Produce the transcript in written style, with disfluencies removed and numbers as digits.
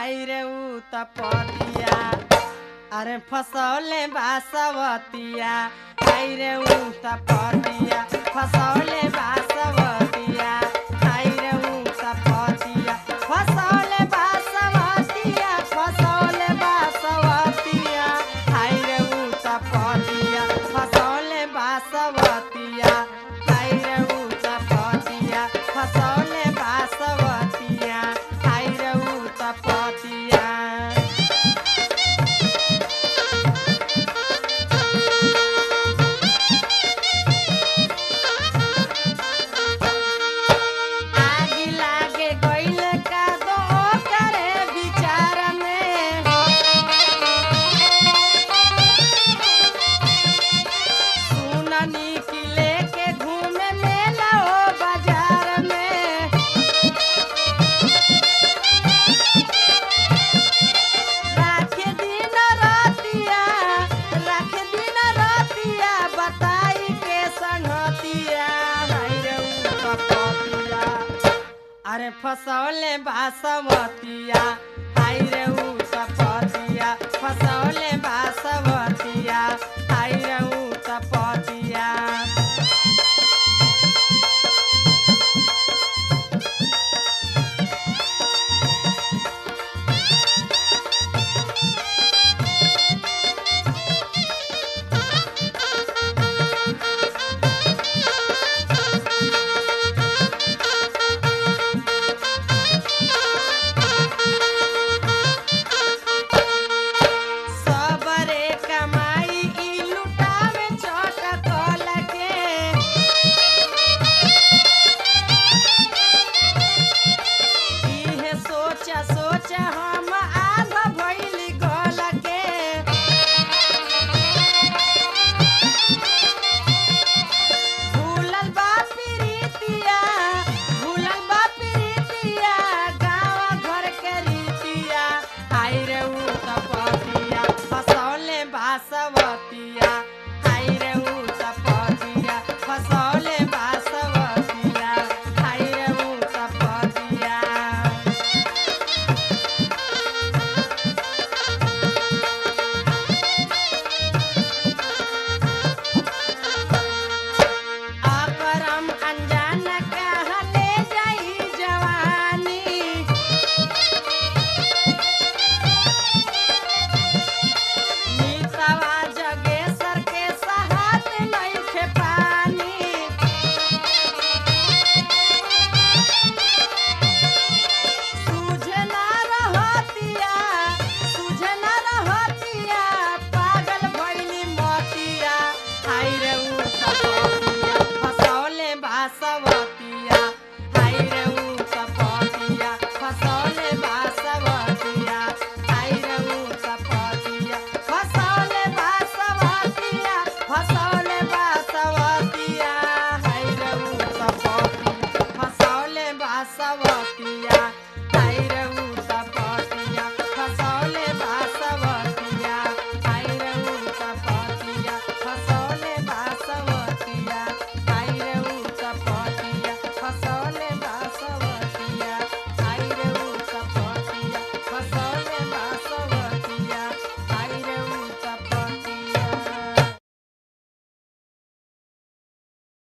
हाय रे ऊ तपतिया अरे फसौले बासवतिया हाय रे ऊ तपतिया फसौले बासवतिया हाय रे ऊ तपतिया फसौले बासवतिया फसौले बासवतिया हाय रे ऊ तपतिया फसौले बासवतिया हाय रे ऊ तपतिया फसौले बासवतिया हाय रे ऊ तपतिया आगी लागे गइल का दो करे विचार में सुननी की लेके घूमे मेला ओ बाजार में राखे दिन रातिया बताई के संगतिया हाय रे ऊ तपतिया अरे फसौले बासवतिया हाय रे ऊ तपतिया फसौले बासवतिया हाय रे ऊ तपतिया सबरे कमाई ई लुटावे चटकल के इहे सोचा